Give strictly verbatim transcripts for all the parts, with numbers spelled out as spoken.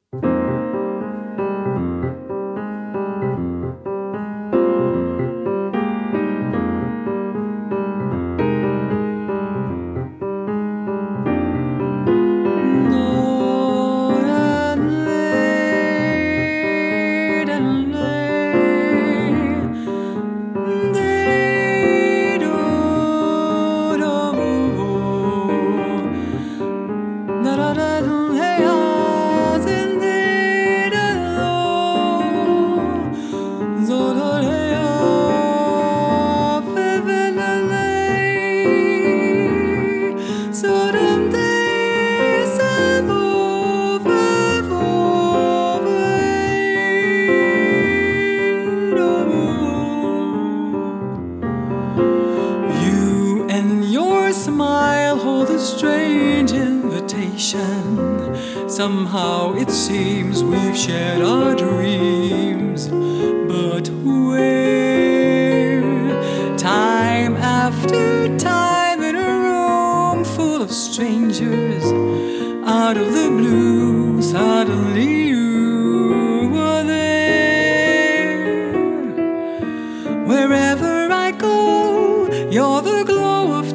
Smile, hold a strange invitation. Somehow it seems we've shared our dreams. But where? Time after time in a room full of strangers. Out of the blue, suddenly you were there. Wherever I go, you're the glow of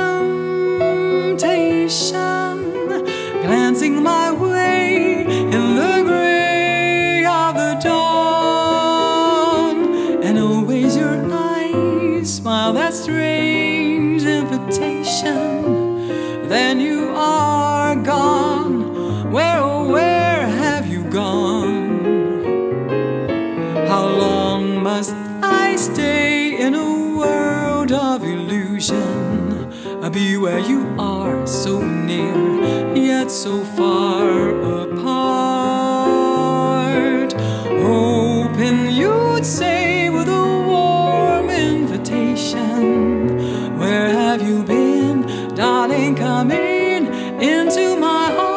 temptation, glancing my way in the gray of the dawn. And always your eyes smile that strange invitation. Then you are gone. Where, oh, where have you gone? How long must I stay in a world of illusion? Be where you are, so near, yet so far apart. Hoping you'd say with a warm invitation, where have you been, darling, come in into my heart.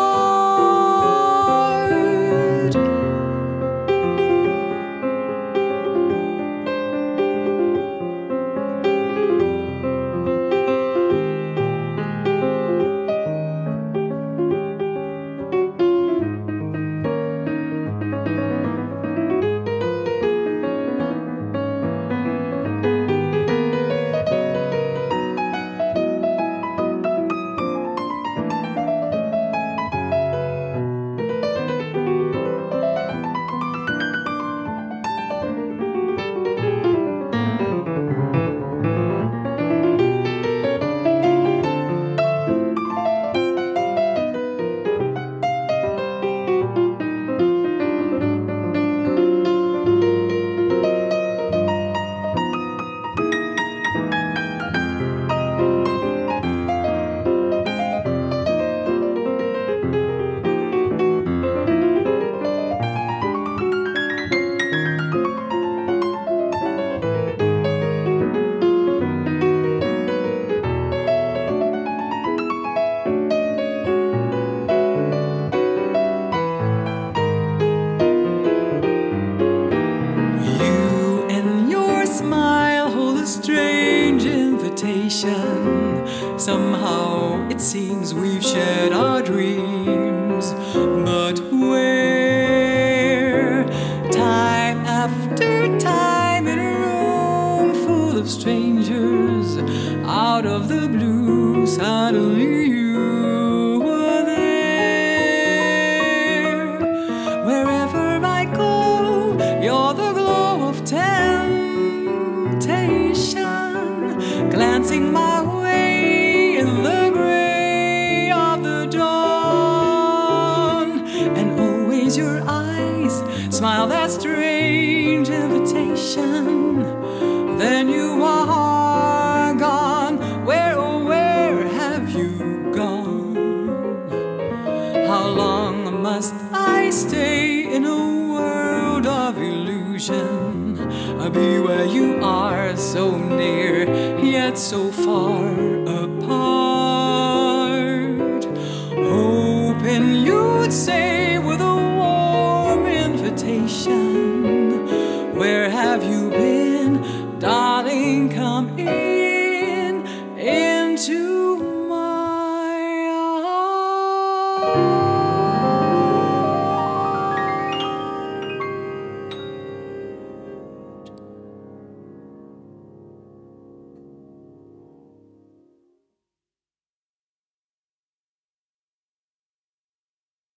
Strange invitation. Somehow it seems we've shared our dreams. But where? Time after time in a room full of strangers. Out of the blue, suddenly you were there. Wherever I go, you're the glow of temptation, glancing my way in the gray of the dawn. And always your eyes smile that strange invitation. Then you are gone. Where, oh, where have you gone? How long must I stay in a world of illusion? Be where you are, so near, yet so far apart. Hoping you'd say